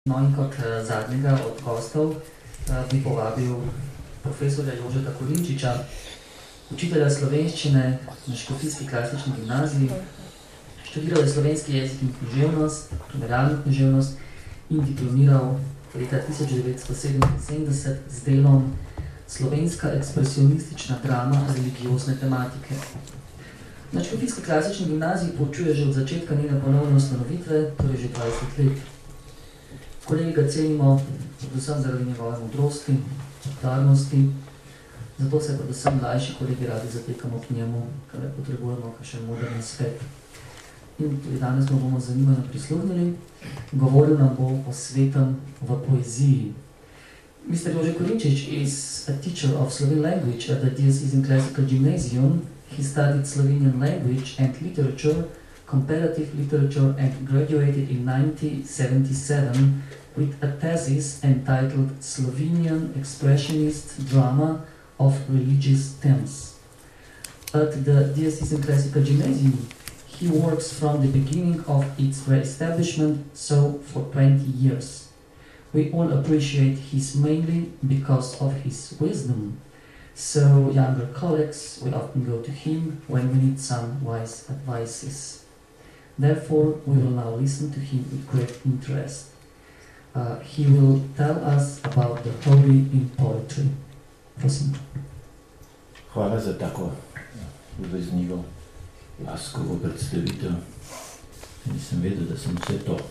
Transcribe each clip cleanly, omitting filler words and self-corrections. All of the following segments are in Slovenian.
No in kot zadnjega od gostov bi povabil profesorja Jožeta Korinčiča, učitelja slovenščine na Škofijski klasični gimnaziji. Študiral je slovenski jezik in književnost, primerjalno književnost in diplomiral leta 1977 z delom Slovenska ekspresionistična drama religiozne tematike. Na Škofijski klasični gimnaziji poučuje že od začetka njene ponovne ustanovitve, torej že 20 let. Kolegi ga cenimo predvsem zaradi njegove modrosti, odtarnosti, zato se predvsem mlajši kolegi radi zatekamo k njemu, kaj potrebujemo kakšen moderni svet. In tudi danes mu bomo zanimano prisluhnili. Govoril nam bo o svetem v poeziji. Mr. Jože Korinčič is a teacher of Slovene language at the Diocesan Classical Gymnasium. He studied Slovenian language and literature, comparative literature, and graduated in 1977 with a thesis entitled Slovenian Expressionist Drama of Religious Themes. At the Diocesan Classical Gymnasium, he works from the beginning of its re-establishment, so for 20 years. We all appreciate his mainly because of his wisdom. So, younger colleagues, we often go to him when we need some wise advices. Therefore, we will now listen to him with great interest. He will tell us about the holy in poetry. Prosim. Hvala za tako uveznivo, laskovo predstavitev. Nisem vedel, da sem vse to.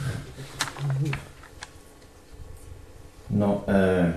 No,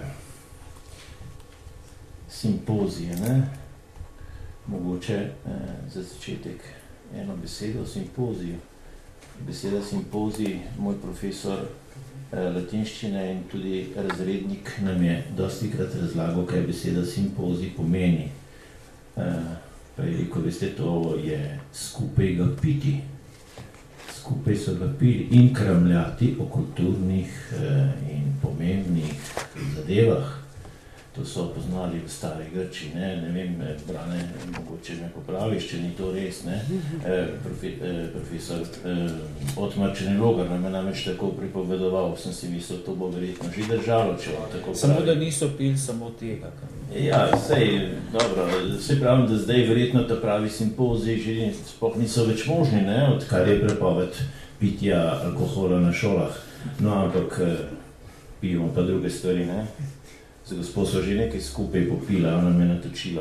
simpozije, ne? Mogoče za začetek eno besedo o simpoziju. Beseda simpozij, moj profesor latinščine in tudi razrednik nam je dostikrat razlagal, kaj beseda simpozij pomeni. Prej rekel, veste, to je skupaj ga piti. Skupaj so ga pili in kramljati o kulturnih in pomembnih zadevah. To so poznali v stari Grči, ne vem, Brane, mogoče me popraviš, če ni to res, ne? Profesor Otmar Črnilogar nam je namreč tako pripovedoval, sem si mislil, to bo verjetno že držalo, če vam tako pravi. Samo da niso pili samo tega. Ja, sej, dobro, sej pravim, da zdaj verjetno ta pravi simpozij že sploh niso več možni, ne? Odkar je prepoved pitja alkohola na šolah. No, ampak pijemo pa druge stvari, ne? Z gospod so že nekaj skupaj popila, ona me natočila.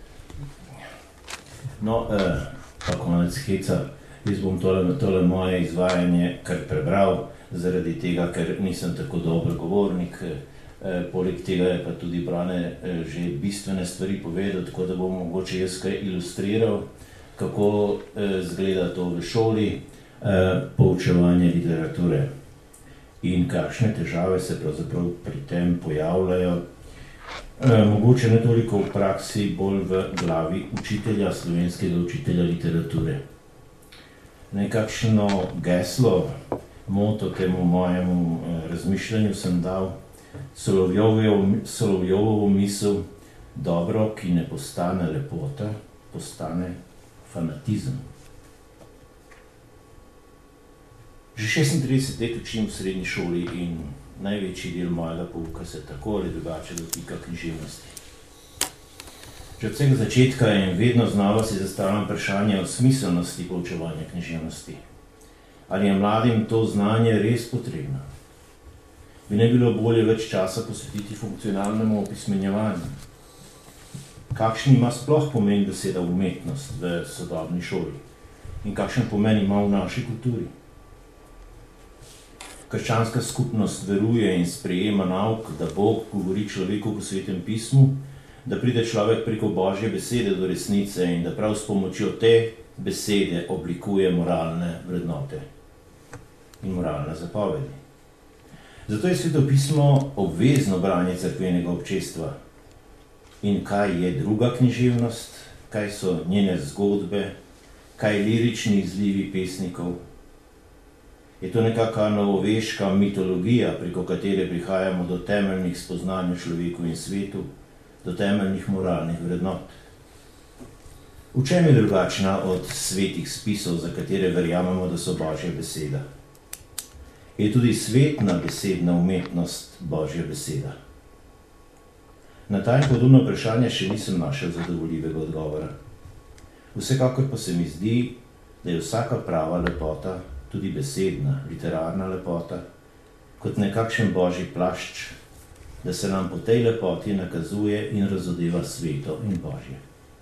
No, pa konec heca, jaz bom tole moje izvajanje kar prebral, zaradi tega, ker nisem tako dober govornik. Poleg tega je pa tudi Brane že bistvene stvari povedal, tako da bom mogoče jaz kaj ilustriral, kako zgleda to v šoli, poučevanje literature in kakšne težave se pravzaprav pri tem pojavljajo. Mogoče ne toliko v praksi, bolj v glavi učitelja, slovenskega učitelja literature. Nekakšno geslo, moto temu mojemu razmišljanju sem dal Solovjovovo misel: dobro, ki ne postane lepota, postane fanatizem. Že 36 let učim v srednji šoli in največji del mojega pouka se tako ali drugače dotika književnosti. Že od vsega začetka in vedno znova si zastavljam vprašanje o smiselnosti poučevanja književnosti. Ali je mladim to znanje res potrebno? Bi ne bilo bolje več časa posvetiti funkcionalnemu opismenjevanju? Kakšen ima sploh pomen beseda umetnost v sodobni šoli? In kakšen pomen ima v naši kulturi? Krščanska skupnost veruje in sprejema nauk, da Bog govori človeku po svetem pismu, da pride človek preko Božje besede do resnice in da prav s pomočjo te besede oblikuje moralne vrednote in moralne zapovedi. Zato je sveto pismo obvezno branje cerkvenega občestva. In kaj je druga književnost, kaj so njene zgodbe, kaj lirični izlivi pesnikov? Je to nekakva novoveška mitologija, preko katere prihajamo do temeljnih spoznanj o človeku in svetu, do temeljnih moralnih vrednot. V čem je drugačna od svetih spisov, za katere verjamemo, da so Božja beseda? je tudi svetna besedna umetnost Božja beseda? Na ta in podobno vprašanje še nisem našel zadovoljivega odgovora. Vsekakor pa se mi zdi, da je vsaka prava lepota, tudi besedna, literarna lepota, kot nekakšen božji plašč, da se nam po tej lepoti nakazuje in razodeva sveto in božje.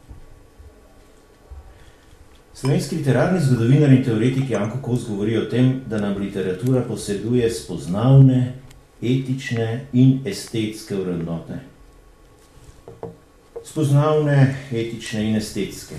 Slovenski literarni zgodovinar in teoretik Janko Kos govori o tem, da nam literatura poseduje spoznavne, etične in estetske vrednote. Spoznavne, etične in estetske.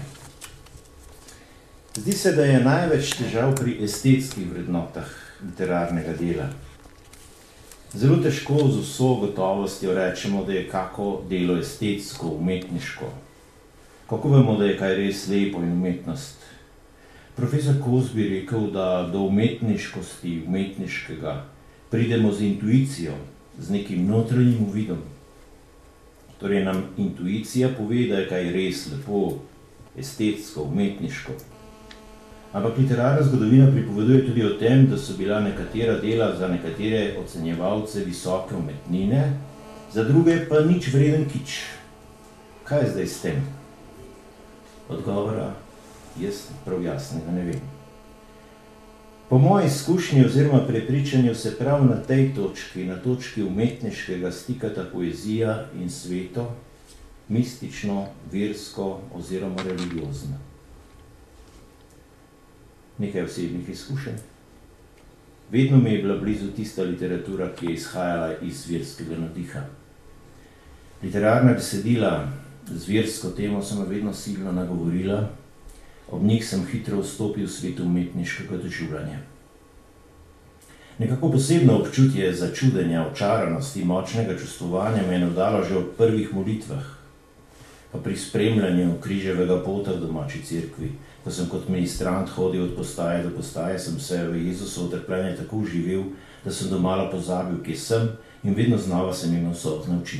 Zdi se, da je največ težav pri estetskih vrednotah literarnega dela. Zelo težko z vso gotovostjo rečemo, da je kako delo estetsko, umetniško. Kako vemo, da je kaj res lepo in umetnost? Profesor Kos bi rekel, da do umetniškosti, umetniškega, pridemo z intuicijo, z nekim notranjim uvidom. Torej nam intuicija pove, da je kaj res lepo, estetsko, umetniško. Ampak literarna zgodovina pripoveduje tudi o tem, da so bila nekatera dela za nekatere ocenjevalce visoke umetnine, za druge pa nič vreden kič. Kaj je zdaj s tem? Odgovora jaz prav jasnega ne vem. Po moji izkušnji oziroma prepričanju se prav na tej točki, na točki umetniškega stikata poezija in sveto, mistično, versko oziroma religiozno. Nekaj osebnih izkušenj. Vedno mi je bila blizu tista literatura, ki je izhajala iz verskega navdiha. Literarna besedila z versko temo so me vedno silno nagovorila, ob njih sem hitro vstopil v svet umetniškega doživljanja. Nekako posebno občutje začudenja, očaranosti, močnega čustvovanja me je navdalo že ob prvih molitvah, pa pri spremljanju križevega pota v domači cerkvi. Ko sem kot ministrant hodil od postaje do postaje, sem se v Jezusovo trpljenje tako uživel, da sem domala pozabil, kje sem, in vedno znova sem imel solzne oči.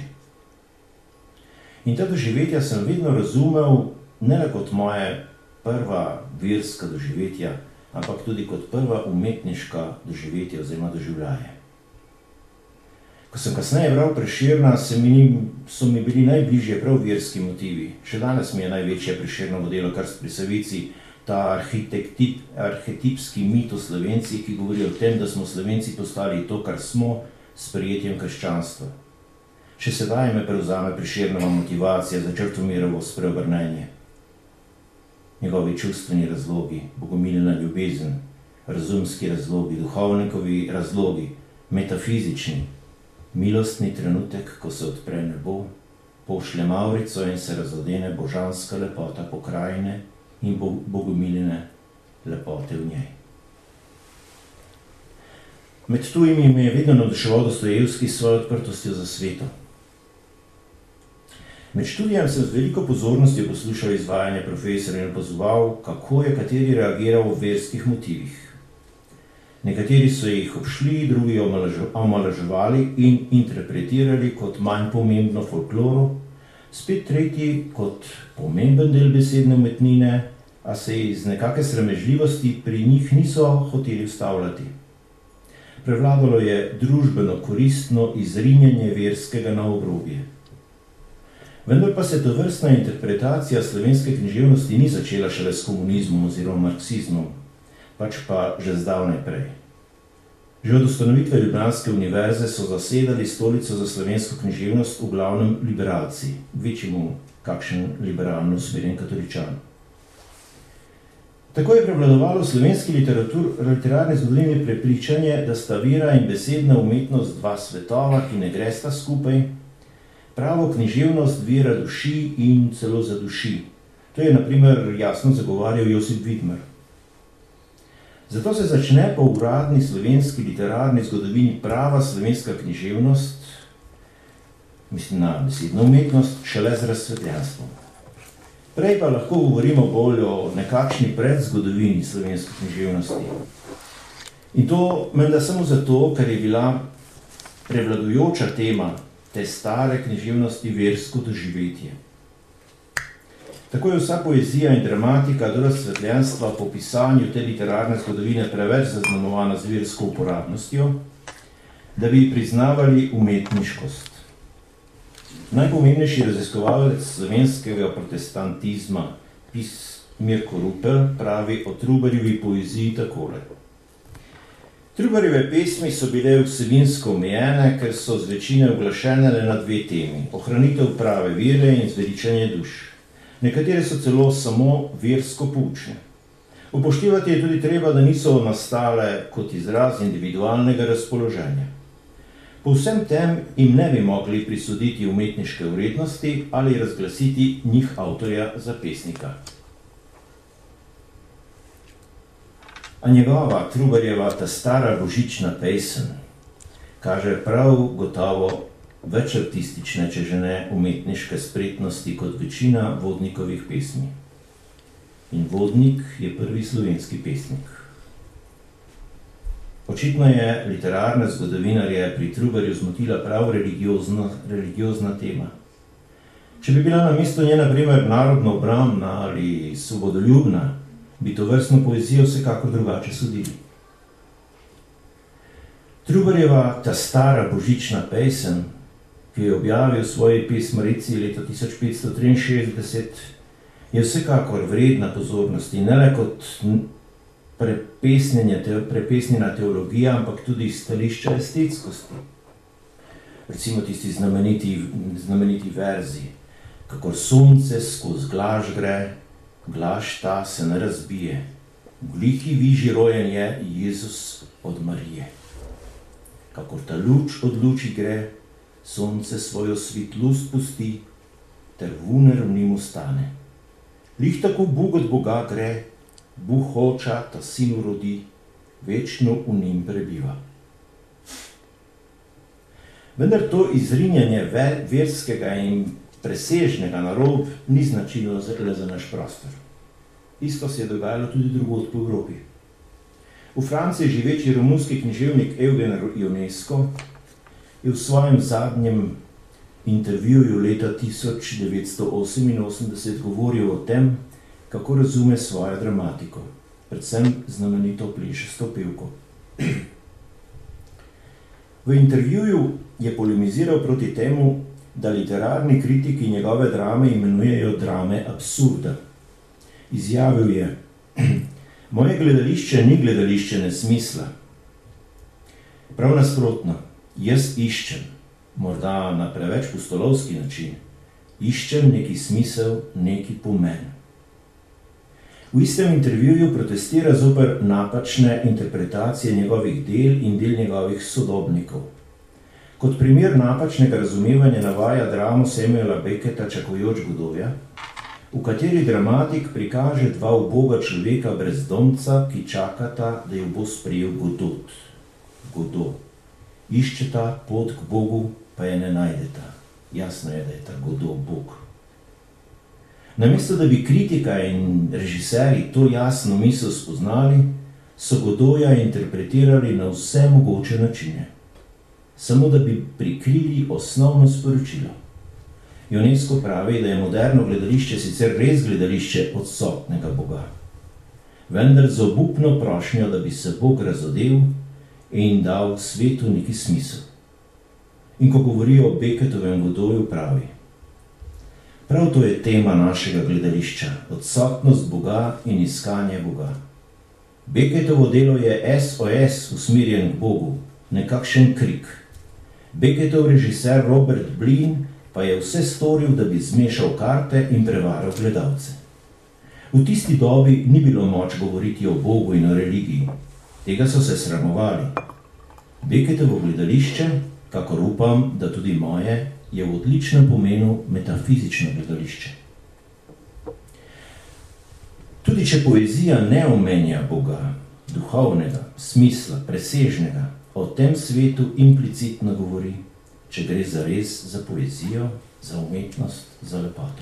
In ta doživetja sem vedno razumel ne le kot moje prva verska doživetja, ampak tudi kot prva umetniška doživetja oziroma doživljaje. Ko sem kasneje bral Prešerna, so mi bili najbližje prav verski motivi. Še danes mi je največje Prešernovo delo Krst pri Savici, ta arhetipski mit o Slovencih, ki govori o tem, da smo Slovenci postali to, kar smo, s sprejetjem krščanstva. Še sedaj me prevzame Prešernova motivacija za Črtomirovo spreobrnenje. Njegovi čustveni razlogi, bogomiljna ljubezen, razumski razlogi, duhovnikovi razlogi, metafizični, milostni trenutek, ko se odpre nebo, pošlje mavrico in se razodene božanska lepota pokrajine in bogomiljne lepote v njej. Med tujimi me je vedno navduševal Dostojevski s svojo odprtostjo za sveto. Med študijem sem z veliko pozornostjo poslušal izvajanje profesorja in opazoval, kako je kateri reagiral v verskih motivih. Nekateri so jih obšli, drugi omalovaževali in interpretirali kot manj pomembno folkloro, spet tretji kot pomemben del besedne umetnine, a se iz nekake sramežljivosti pri njih niso hoteli ustavljati. Prevladalo je družbeno koristno izrinjanje verskega na obrobje. Vendar pa se tovrstna interpretacija slovenske književnosti ni začela šele s komunizmom oziroma marksizmom, pač pa že zdavnaj prej. Že od ustanovitve Ljubljanske univerze so zasedali stolico za slovensko književnost v glavnem liberalci, večjemu kakšen liberalno usmerjen katoličan. Tako je prevladovalo v slovenski literarni zgodovini prepričanje, da sta vera in besedna umetnost dva svetova, ki ne gresta skupaj. Pravo književnost vera duši in celo zaduši. To je na primer jasno zagovarjal Josip Vidmar. Zato se začne po uradni slovenski literarni zgodovini prava slovenska književnost, mislim na besedno umetnost, šele z razsvetljanstvom. Prej pa lahko govorimo bolj o nekakšni predzgodovini slovenske književnosti. In to menda samo zato, ker je bila prevladujoča tema te stare književnosti versko doživetje. Tako je vsa poezija in dramatika do razsvetljenstva po pisanju te literarne zgodovine preveč zaznamovana z virsko uporabnostjo, da bi priznavali umetniškost. Najpomembnejši raziskovalec slovenskega protestantizma, Mirko Rupel, pravi o Trubarjevi poeziji takole. Trubarjeve pesmi so bile vsebinsko omejene, ker so z večine uglašene le na dve temi, ohranitev prave vere in zveličanje duš. Nekatere so celo samo versko poučne. Upoštevati je tudi treba, da niso nastale kot izraz individualnega razpoloženja. Po vsem tem jim ne bi mogli prisoditi umetniške vrednosti ali razglasiti njih avtorja za pesnika. A njegova, Trubarjeva, ta stara božična pesem, kaže prav gotovo več artistične, če že ne umetniške spretnosti kot večina Vodnikovih pesmi. In Vodnik je prvi slovenski pesnik. Očitno je literarne zgodovinarje pri Trubarju zmotila prav religiozna tema. Če bi bila namesto nje, na primer, narodno obrambna ali svobodoljubna, bi to vrstno poezijo vsekakor drugače sodili. Trubarjeva, ta stara božična pesem, ki je objavil v svoji pesmarici leta 1563, je vsekakor vredna pozornosti, ne le kot prepesnjena teologija, ampak tudi stališča estetskosti. Recimo tisti znameniti verzi, kakor sonce skozi glaž gre, glaž ta se ne razbije, v glihi viži rojen je Jezus od Marije. Kakor ta luč od luči gre, sonce svojo svetlost pusti, ter vune ravnim ostane. Lih tako Bog od Boga gre, Bog hoča, ta sin urodi, večno v njim prebiva. Vendar to izrinjanje verskega in presežnega na rob ni značilno le za naš prostor. Isto se je dogajalo tudi drugod po Evropi. V Franciji živeči romunski književnik Eugen Ionesco je v svojem zadnjem intervjuju leta 1988 govoril o tem, kako razume svojo dramatiko, predvsem znamenito plešasto pevko. V intervjuju je polemiziral proti temu, da literarni kritiki njegove drame imenujejo drame absurda. Izjavil je: moje gledališče ni gledališče nesmisla. Prav nasprotno, jaz iščem, morda na preveč pustolovski način, iščem neki smisel, neki pomen. V istem intervjuju protestira zoper napačne interpretacije njegovih del in del njegovih sodobnikov. Kot primer napačnega razumevanja navaja dramo Samuela Becketa Čakajoč Godotja, v kateri dramatik prikaže dva uboga človeka brezdomca, ki čakata, da jo bo sprejel Godot. Godot. Iščeta pot k Bogu, pa je ne najdeta. Jasno je, da je ta Godot Bog. Namesto, da bi kritika in režiserji to jasno misel spoznali, so Godotja interpretirali na vse mogoče načine, samo da bi prikrili osnovno sporočilo. Ionesco pravi, da je moderno gledališče sicer res gledališče odsotnega Boga, vendar z obupno prošnjo, da bi se Bog razodel in dal svetu neki smisel. In ko govori o Becketovem Godotju, pravi: prav to je tema našega gledališča, odsotnost Boga in iskanje Boga. Becketovo delo je SOS usmerjen k Bogu, nekakšen krik. Becketov režiser Robert Blin pa je vse storil, da bi zmešal karte in prevaral gledalce. V tisti dobi ni bilo moč govoriti o Bogu in o religiji. Tega so se sramovali. Becketovo gledališče, kakor upam, da tudi moje, je v odličnem pomenu metafizično gledališče. Tudi če poezija ne omenja Boga, duhovnega, smisla, presežnega, o tem svetu implicitno govori, če gre zares za poezijo, za umetnost, za lepoto.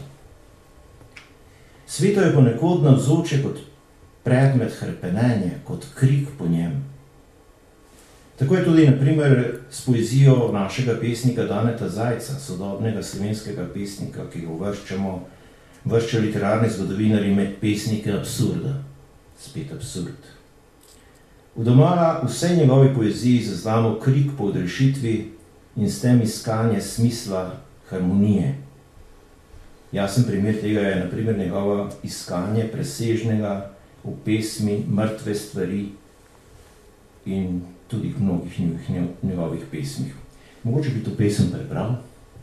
Sveto je ponekod navzoče kot predmet hrepenenja, kot krik po njem. Tako je tudi, na primer, s poezijo našega pesnika Daneta Zajca, sodobnega slovenskega pesnika, ki ga uvrščamo vršča literarni zgodovinarji med pesnike absurda. Spet absurd. V domala vsej njegovi poeziji zaznamo krik po odrešitvi in s tem iskanje smisla harmonije. Jasen primer tega je na primer njegovo iskanje presežnega v pesmi Mrtve stvari in tudi v mnogih njegovih pesmih. Mogoče bi to pesem prebral,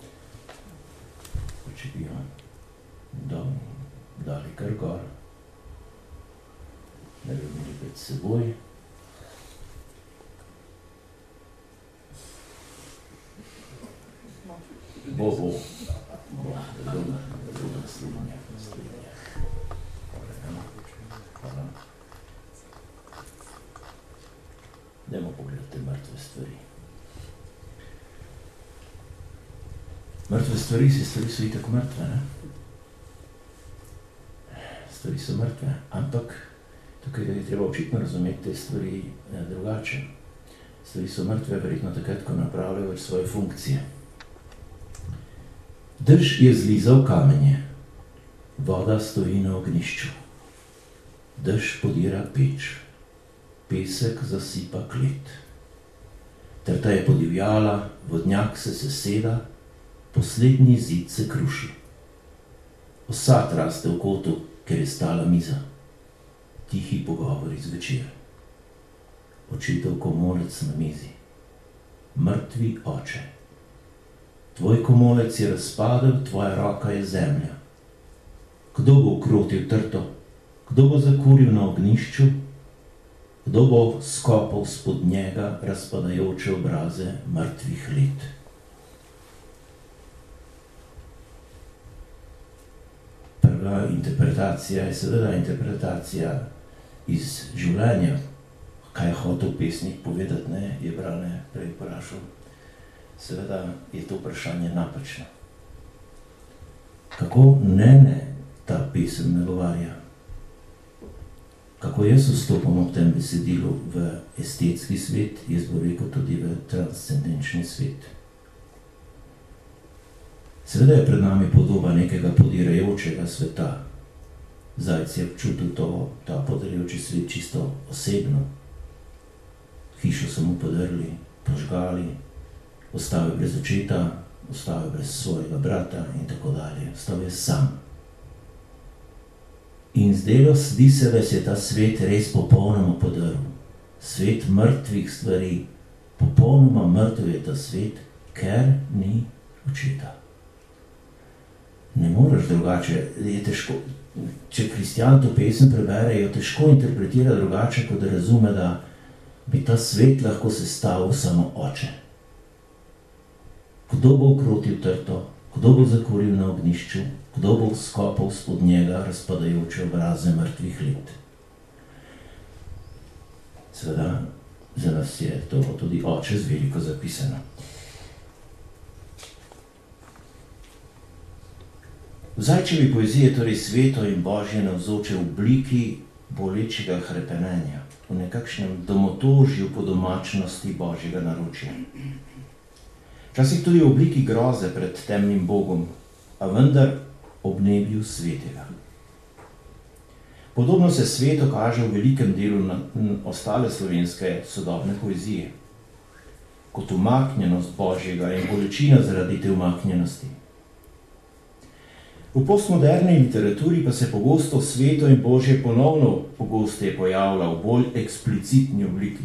če bi jo dali kar gor, da bi imeli pred seboj. Bo, naslednje. Hvala. Dajmo pogledati mrtve stvari. Mrtve stvari so itak mrtve, ne? Stvari so mrtve, ampak tukaj je treba očitno razumeti te stvari drugače. Stvari so mrtve, verjetno takrat, ko napravljajo več svoje funkcije. Dež je zlizal kamenje, voda stoji na ognjišču. Dež podira peč, pesek zasipa klet. Trta je podivjala, vodnjak se seseda, poslednji zid se kruši. Osad raste v kotu, ker je stala miza. Tihi pogovori zvečer. Očetov komolec na mizi. Mrtvi oče. Tvoj komolec je razpadel, tvoja roka je zemlja. Kdo bo ukrotil trto? Kdo bo zakuril na ognjišču? Kdo bo skopal spod njega razpadajoče obraze mrtvih let? Prva interpretacija je seveda interpretacija iz življenja. Kaj je hotel pesnik povedati, ne, je Brane prej vprašal. Seveda je to vprašanje napačno. Kako ne ta pesem nagovarja? Kako jaz vstopam v tem besedilu v estetski svet, jaz bo rekel tudi v transcendenčni svet. Seveda je pred nami podoba nekega podirajočega sveta. Zajc je občutil ta podirajoči svet čisto osebno. Hišo so mu podrli, požgali, ostal je brez očeta, ostal je brez svojega brata in tako dalje. Ostal je sam. In zdi se, da se je ta svet res popolnoma podrl. Svet mrtvih stvari. Popolnoma mrtev je ta svet, ker ni očeta. Ne moreš drugače, je težko, če kristjan to pesem prebere, jo težko interpretira drugače, kot da razume, da bi ta svet lahko sestavil samo oče. Kdo bo ukrotil trto, kdo bo zakuril na ognjišču, kdo bo skopal spod njega razpadajoče obraze mrtvih let. Seveda, za nas je to tudi oče z veliko zapisano. V Zajčevi poeziji je torej sveto in božje navzoče v obliki bolečega hrepenenja, v nekakšnem domotožju po domačnosti božjega naročja. Včasih tudi v obliki groze pred temnim Bogom, a vendar ob nebju svetega. Podobno se sveto kaže v velikem delu na ostale slovenske sodobne poezije, kot umaknjenost božjega in bolečina zaradi te umaknjenosti. V postmoderni literaturi pa se pogosto sveto in božje ponovno pogosteje pojavlja v bolj eksplicitni obliki.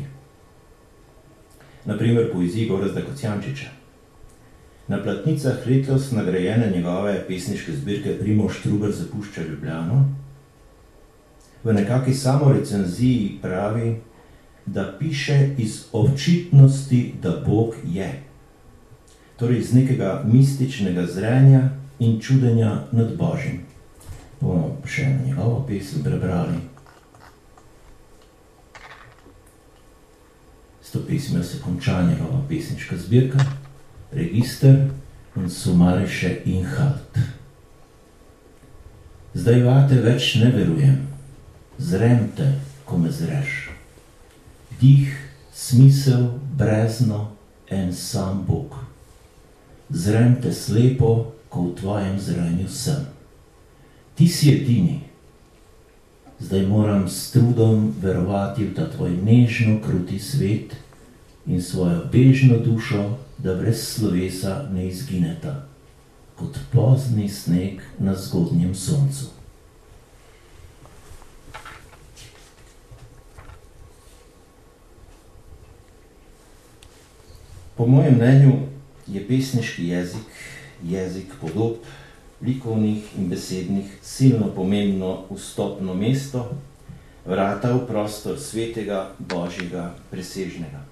Na primer poeziji Gorazda Kocijančiča. Na platnicah letos nagrajene njegove pesniške zbirke Primož Trubar zapušča Ljubljano v nekaki samorecenziji pravi, da piše iz očitnosti, da Bog je. Torej iz nekega mističnega zrenja in čudenja nad Božjim. Bomo še njegovo pesem prebrali. S to pesmijo se konča njegova pesniška zbirka, Register in Sumarische Inhalt. Zdaj vate več ne verujem, zrem te, ko me zreš. Dih, smisel, brezno, en sam Bog. Zrem te slepo, ko v tvojem zrenju sem. Ti si edini. Zdaj moram s trudom verovati v ta tvoj nežno kruti svet in svojo bežno dušo, da brez slovesa ne izgineta, kot pozni sneg na zgodnjem soncu. Po mojem mnenju je pesniški jezik, jezik podob, likovnih in besednih, silno pomembno vstopno mesto, vrata v prostor svetega, božjega, presežnega.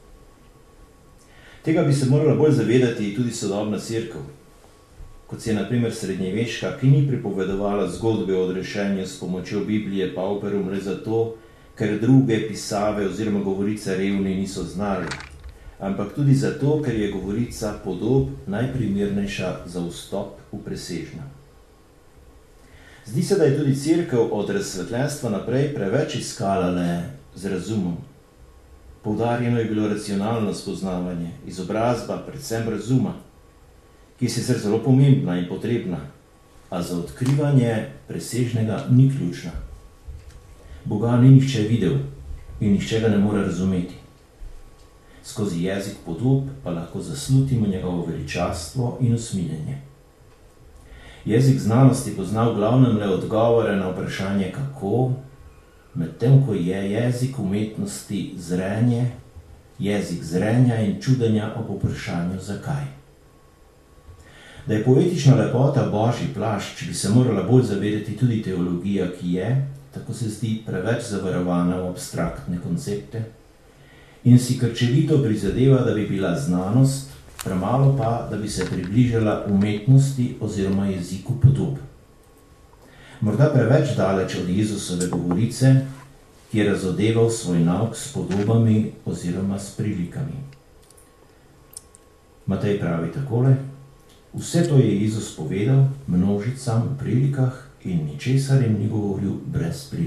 Tega bi se morala bolj zavedati tudi sodobna cerkev, kot se je na primer srednjeveška, ki ni pripovedovala zgodbe o odrešenju s pomočjo Biblije pauperum le zato, ker druge pisave oziroma govorice revni niso znali, ampak tudi zato, ker je govorica podob najprimernejša za vstop v presežno. Zdi se, da je tudi cerkev od razsvetljenstva naprej preveč iskala le z razumom. Poudarjeno je bilo racionalno spoznavanje, izobrazba, predvsem razuma, ki je sicer zelo pomembna in potrebna, a za odkrivanje presežnega ni ključna. Boga ni nihče videl in nihče ga ne more razumeti. Skozi jezik podob pa lahko zaslutimo njegovo veličastvo in usmiljenje. Jezik znanosti pozna v glavnem le odgovore na vprašanje kako, medtem ko je jezik umetnosti zrenje, jezik zrenja in čudenja ob vprašanju zakaj. Da je poetična lepota božji plašč, bi se morala bolj zavedati tudi teologija, ki je, tako se zdi, preveč zavarovana v abstraktne koncepte in si krčevito prizadeva, da bi bila znanost, premalo pa, da bi se približala umetnosti oziroma jeziku podob. Morda preveč daleč od Jezusove govorice, ki je razodeval svoj nauk s podobami oziroma s prilikami. Matej pravi takole: vse to je Jezus povedal množicam v prilikah in ničesar jim ni govoril brez prilik.